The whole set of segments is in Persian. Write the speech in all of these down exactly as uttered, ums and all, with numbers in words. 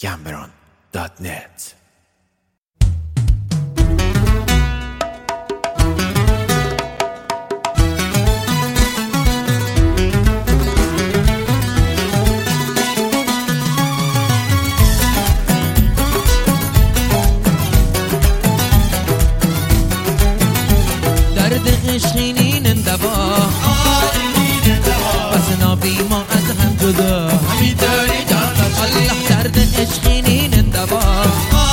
گمبران دات نت. درد عشقینین دوا بس نابی ما از هم جدا همینطوری جان الله درد عشقینین دوا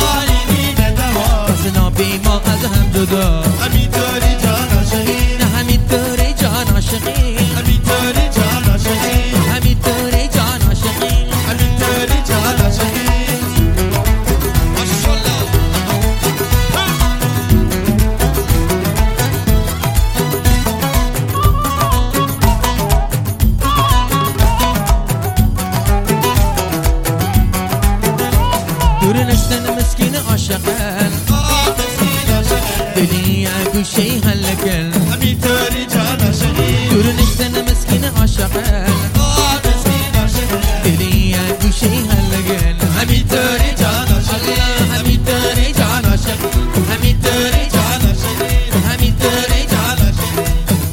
بس نابی ما از هم جدا همینطوری جان عاشقی نه همینطوری جان عاشقی همینطوری جان عاشقی همینطوری جان عاشقی همینطوری جان عاشقی ماشاءالله دور نشتن مسکین عاشقن دلی گوشه هلکن همینطوری جان عاشقی دور نشتن مسکین عاشقن دلی گوشه هلکن همینطوری جان عاشقی همینطوری جان عاشق همینطوری جان عاشقی همینطوری جان عاشقی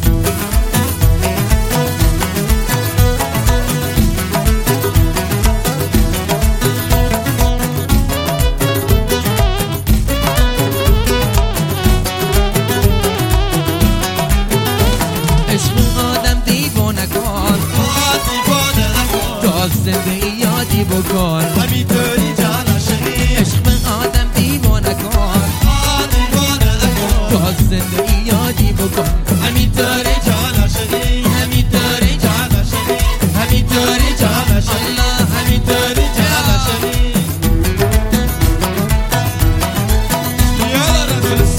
عشق آدم دیوانه کن دیوانه نکن تا از زندگی یادی بکن همینطوری جان عاشقی عشق آدم دیوانه کن دیوانه نکن تا از زندگی یادی بکن همینطوری جان عاشقی همینطوری جان عاشقی همینطوری جان عاشقی الله همینطوری جان عاشقی يلا رجل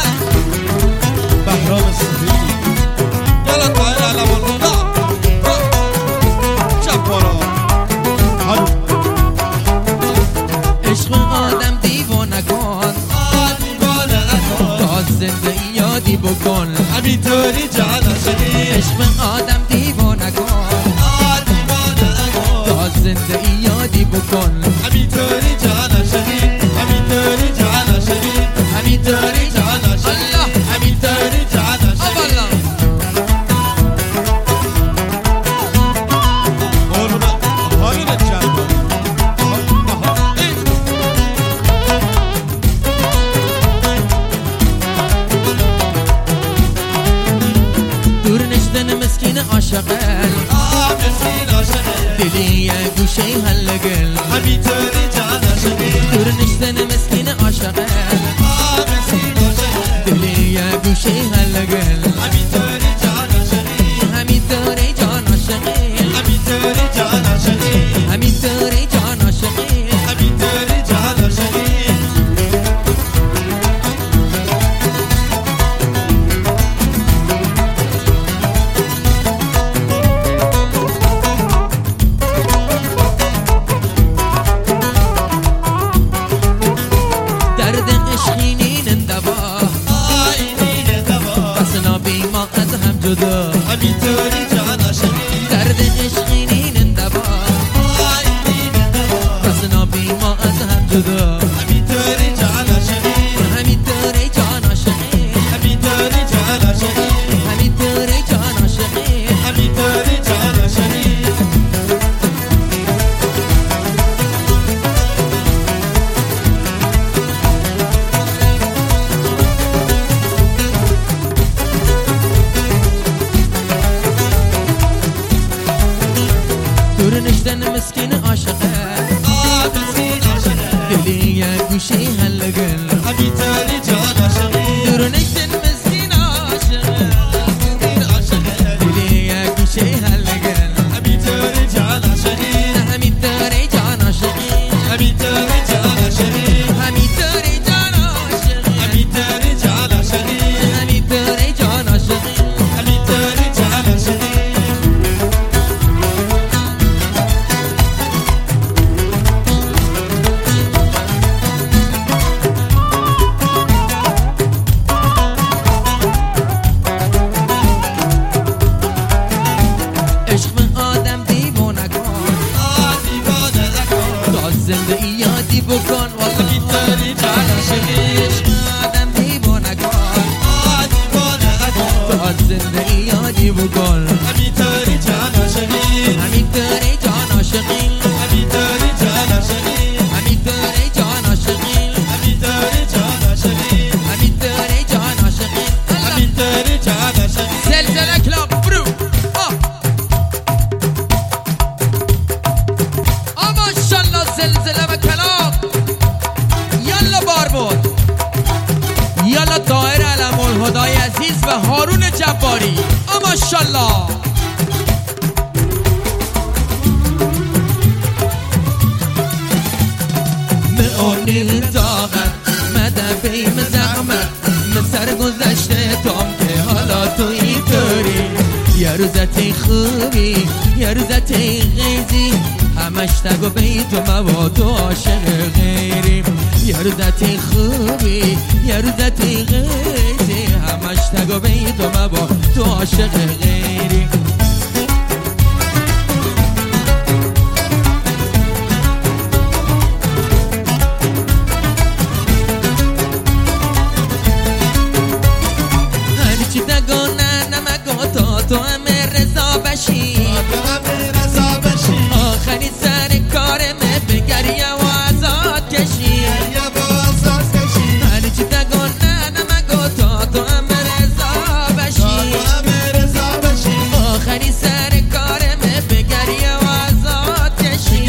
بهرام الصديق يلا طاير على والله شبورا هلو عشق آدم دیوانه کن دیوانه نکن تا از زندگی یادی بکن همینطوری جان عاشقی عشق آدم دیوانه کن دیوانه نکن تا از زندگی یادی بکن همینطوری جان عاشقی همینطوری جان عاشقی همینطوری جان عاشقی الله همینطوری جان عاشقی الله قربونه حالونه چند دور نشدن مسکین عاشقن مسکین عاشقه دلی گوشه هلگل همینطوری جان عاشقی دور نشدن مسکین عاشقن مسکین عاشقه دلی گوشه هلگل همینطوری جان عاشقی همینطوری جان عاشقی همینطوری جان عاشقی همینطوری جان عاشقی همینطوری جان عاشقی درد عشقینین دوا آینین دوا بس نابی ما از هم جدا همینطوری جان عاشقی درد عشقینین دوا آینین دوا بس نابی ما از هم جدا همینطوری جان عاشقی همینطوری جان عاشقی همینطوری جان عاشقی همینطوری جان عاشقی همینطوری جان عاشقی دور نشدن مسکین عاشقه مسکین عاشقه دلی گوشه هلگل همینطوری جان عاشقی دور نشدن مسکین عاشقه مسکین عاشقه دلی گوشه هلگل همینطوری جان عاشقی همینطوری جان عاشقی همینطوری جان عاشقی همینطوری جان عاشقی همینطوری جان عاشقی همینطوری جان عاشقی همینطوری جان عاشقی یادی بکن والله همینطوری جان عاشقی آدم دیوانه کن تو از زندگی یادی بکن همینطوری جان عاشقی همینطوری جان عاشقی همینطوری جان عاشقی همینطوری جان عاشقی همینطوری جان عاشقی همینطوری جان عاشقی همینطوری جان عاشقی زلزله کلاب برو آه آه ماشالله زلزله و کلاب یالا بار بود یالا طاهر علم الهدای عزیز و هارون جباری آه ماشالله میونی طاقت مده بیم زحمت مسر گذشته تام که حالا تو اینطوری یه روزتی خوبی یه روزتی غیزی همش تگو بیت و مواد و عاشق غیریم یه روزتی خوبی یه روزتی غیزی همش تگو بیت و مواد تو عاشق غیریم تو همه رضا بشی آخری سر کارمه بگری و آزاد کشی هر چی تگو نه نمگو تا تو همه رضا بشی آخری سر کارمه بگری و آزاد کشی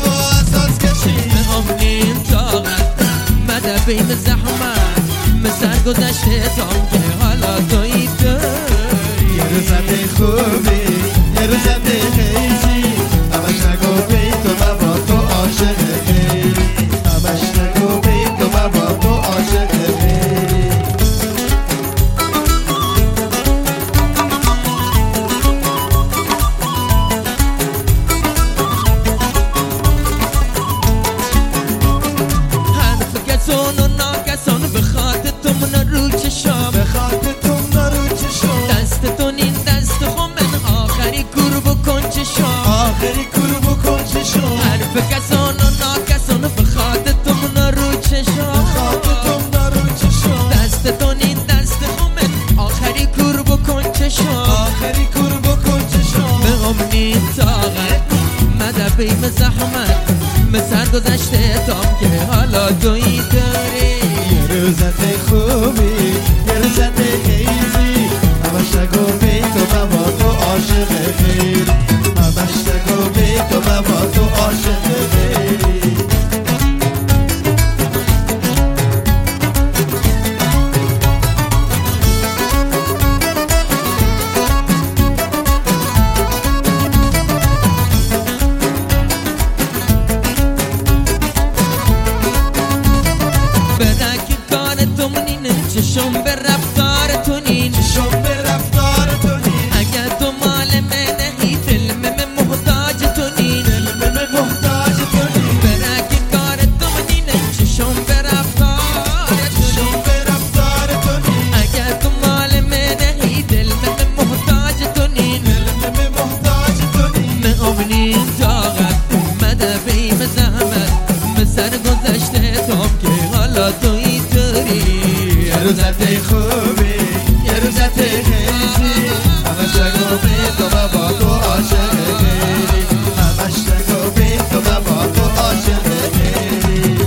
به امنیم طاقت مده بیم زحمت مسر گذشته تام که حالا توی تو یه روزت خوبی یه روزت خیزی همش نگو بیت و من با تو عاشق خیلی همش نگو بیت و من با تو عاشق خیلی حرف کسون و ناکسون به خاطر تو من رو چشام به خاطر تو من رو چشم دست تو نین دست خو من آخری کور بکن چشام آخری کور بکن چشم حرف کسون و ناکسون به خاطر تو من رو چشام خاطر تو من رو چشم دست تو نین دست خو من آخری کور بکن چشام آخری کور بکن چشم به امنی طاقت مده بیم زحمت مسر گذشته تام که حالا توی داری یه روزت خوبی یه روزت خیزی همش نگو بیت و من با تو عاشق خیلی همش نگو بیت و من با تو عاشق خیلی چشم به رفتار تو نین چشم به رفتار تو نین اگر تو مال منهی دل من محتاج تو نین دل من محتاج تو نین برک کار تو نین چشم به رفتار چشم به رفتار تو نین اگر تو مال منهی دل من محتاج تو نین دل من محتاج تو نین من امنی طاقت مده بیم زحمت مسر گذشته تام که حالا توی داری یه روزت خوبی یه روزت خیزی همش نگو بیت و من با تو عاشق خیلی همش نگو بیت و من با تو عاشق خیلی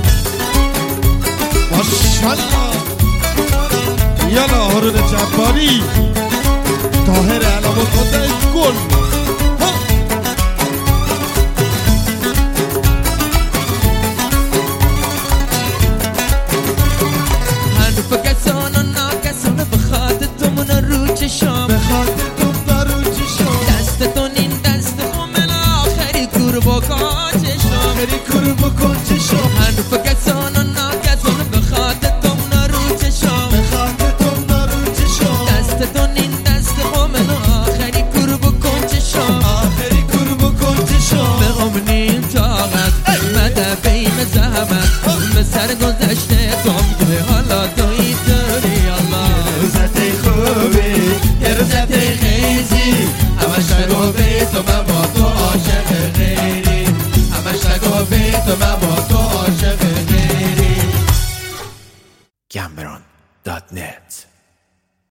ماشالله یالا هارون جباری طاهر علم الهدای گل چشام به خاطر تو دارو چشام دست تو نین دست خو من آخری کور بکن چشام آخری کور بکن چشام حرف کسان و ناکسان به خاطر تو نرو چشام به خاطر تو دارو چشام دست تو نین دست خو من آخری کور بکن چشام آخری کور بکن چشام به امنی طاقت مده بیم زحمت مسر گذشته تام که حالا توی داری الله روزت خوبی یه روزت خیزی همش نگو بیت و من با تو عاشق غیری همش نگو بیت و من با تو عاشق Cameron dot net